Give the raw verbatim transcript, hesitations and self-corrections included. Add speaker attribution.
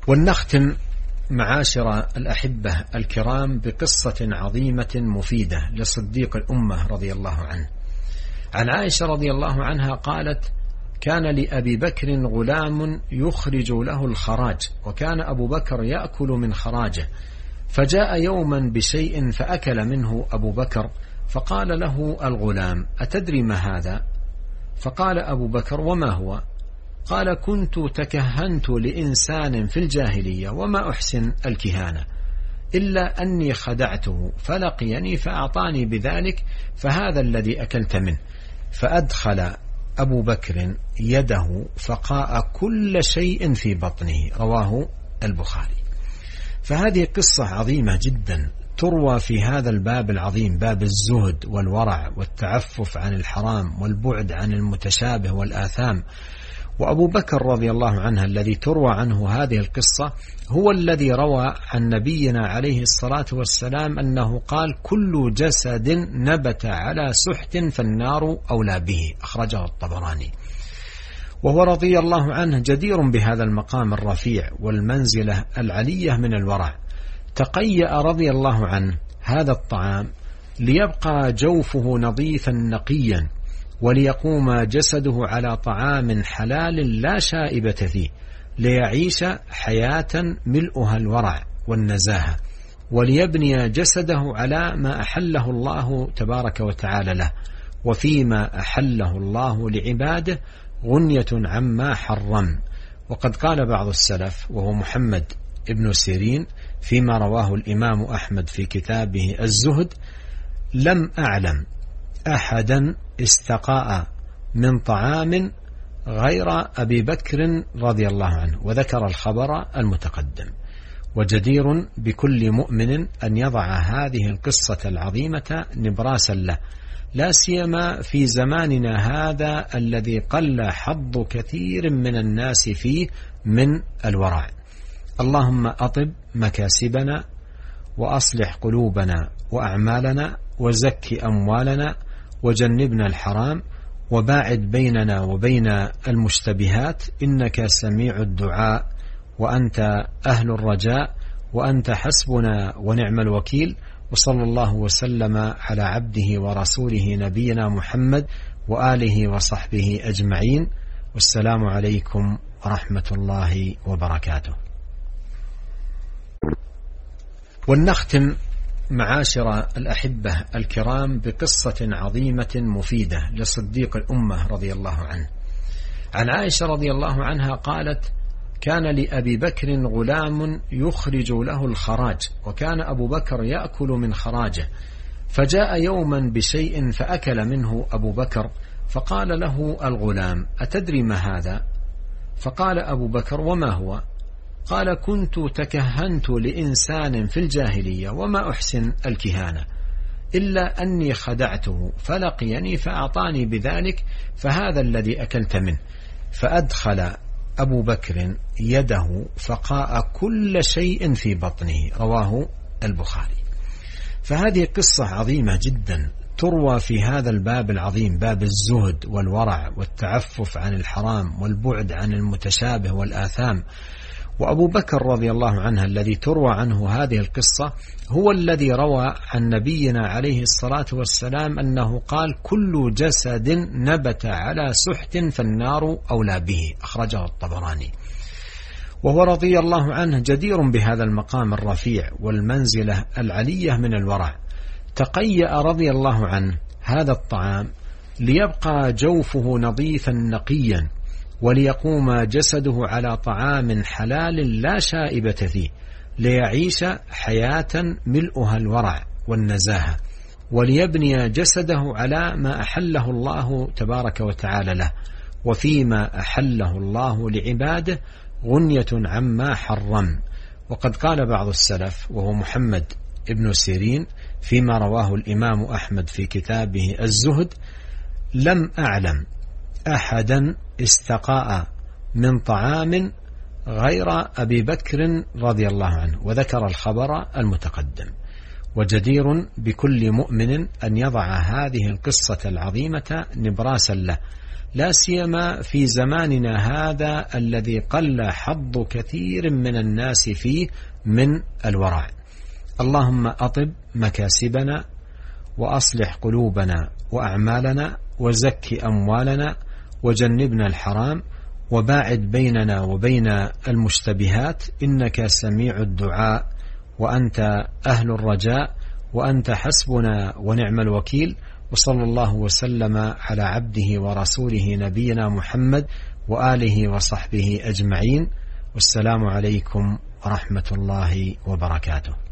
Speaker 1: ولنختم معاشر الأحبة الكرام بقصة عظيمة مفيدة لصديق الأمة رضي الله عنه. عن عائشة رضي الله عنها قالت: كان لأبي بكر غلام يخرج له الخراج، وكان أبو بكر يأكل من خراجه، فجاء يوما بشيء فأكل منه أبو بكر، فقال له الغلام: أتدري ما هذا؟ فقال أبو بكر: وما هو؟ قال: كنت تكهنت لإنسان في الجاهلية وما أحسن الكهانة، إلا أني خدعته فلقيني فأعطاني بذلك، فهذا الذي أكلت منه. فأدخل أبو بكر يده فقاء كل شيء في بطنه، رواه البخاري. فهذه قصة عظيمة جدا تروى في هذا الباب العظيم، باب الزهد والورع والتعفف عن الحرام والبعد عن المتشابه والآثام. وأبو بكر رضي الله عنه الذي تروى عنه هذه القصة هو الذي روى عن نبينا عليه الصلاة والسلام أنه قال: كل جسد نبت على سحت فالنار أولى به، أخرجه الطبراني. وهو رضي الله عنه جدير بهذا المقام الرفيع والمنزلة العلية من الورع. تقيأ رضي الله عنه هذا الطعام ليبقى جوفه نظيفا نقيا، وليقوم جسده على طعام حلال لا شائبة فيه، ليعيش حياة ملؤها الورع والنزاهة، وليبني جسده على ما أحله الله تبارك وتعالى له، وفيما أحله الله لعباده غنية عما حرم. وقد قال بعض السلف وهو محمد ابن سيرين فيما رواه الإمام أحمد في كتابه الزهد: لم أعلم أحدا استقاء من طعام غير أبي بكر رضي الله عنه، وذكر الخبر المتقدم. وجدير بكل مؤمن أن يضع هذه القصة العظيمة نبراسا له، لا سيما في زماننا هذا الذي قل حظ كثير من الناس فيه من الورع. اللهم أطب مكاسبنا، وأصلح قلوبنا وأعمالنا، وزك أموالنا، وجنبنا الحرام، وباعد بيننا وبين المشتبهات، إنك سميع الدعاء وأنت أهل الرجاء، وأنت حسبنا ونعم الوكيل. وصلى الله وسلم على عبده ورسوله نبينا محمد وآله وصحبه أجمعين، والسلام عليكم ورحمة الله وبركاته. ولنختم معاشر الأحبة الكرام بقصة عظيمة مفيدة لصديق الأمة رضي الله عنه. عن عائشة رضي الله عنها قالت: كان لأبي بكر غلام يخرج له الخراج، وكان أبو بكر يأكل من خراجه، فجاء يوما بشيء فأكل منه أبو بكر، فقال له الغلام: أتدري ما هذا؟ فقال أبو بكر: وما هو؟ قال: كنت تكهنت لإنسان في الجاهلية وما أحسن الكهانة، إلا أني خدعته فلقيني فأعطاني بذلك، فهذا الذي أكلت منه. فأدخل أبو بكر يده فقاء كل شيء في بطنه، رواه البخاري. فهذه قصة عظيمة جدا تروى في هذا الباب العظيم، باب الزهد والورع والتعفف عن الحرام والبعد عن المتشابه والآثام. وأبو بكر رضي الله عنه الذي تروى عنه هذه القصة هو الذي روى عن نبينا عليه الصلاة والسلام أنه قال: كل جسد نبت على سحت فالنار أولى به، أخرجه الطبراني. وهو رضي الله عنه جدير بهذا المقام الرفيع والمنزلة العلية من الورع. تقيأ رضي الله عنه هذا الطعام ليبقى جوفه نظيفا نقيا، وليقوم جسده على طعام حلال لا شائبة فيه، ليعيش حياة ملؤها الورع والنزاهة، وليبني جسده على ما أحله الله تبارك وتعالى له، وفيما أحله الله لعباده غنية عما حرم. وقد قال بعض السلف وهو محمد ابن سيرين فيما رواه الإمام أحمد في كتابه الزهد: لم أعلم أحدا استقاء من طعام غير أبي بكر رضي الله عنه، وذكر الخبر المتقدم. وجدير بكل مؤمن أن يضع هذه القصة العظيمة نبراسا له، لا سيما في زماننا هذا الذي قل حظ كثير من الناس فيه من الورع. اللهم أطب مكاسبنا وأصلح قلوبنا وأعمالنا وزك أموالنا وجنبنا الحرام وباعد بيننا وبين المشتبهات، إنك سميع الدعاء وأنت أهل الرجاء وأنت حسبنا ونعم الوكيل. وصلى الله وسلم على عبده ورسوله نبينا محمد وآله وصحبه أجمعين، والسلام عليكم ورحمة الله وبركاته.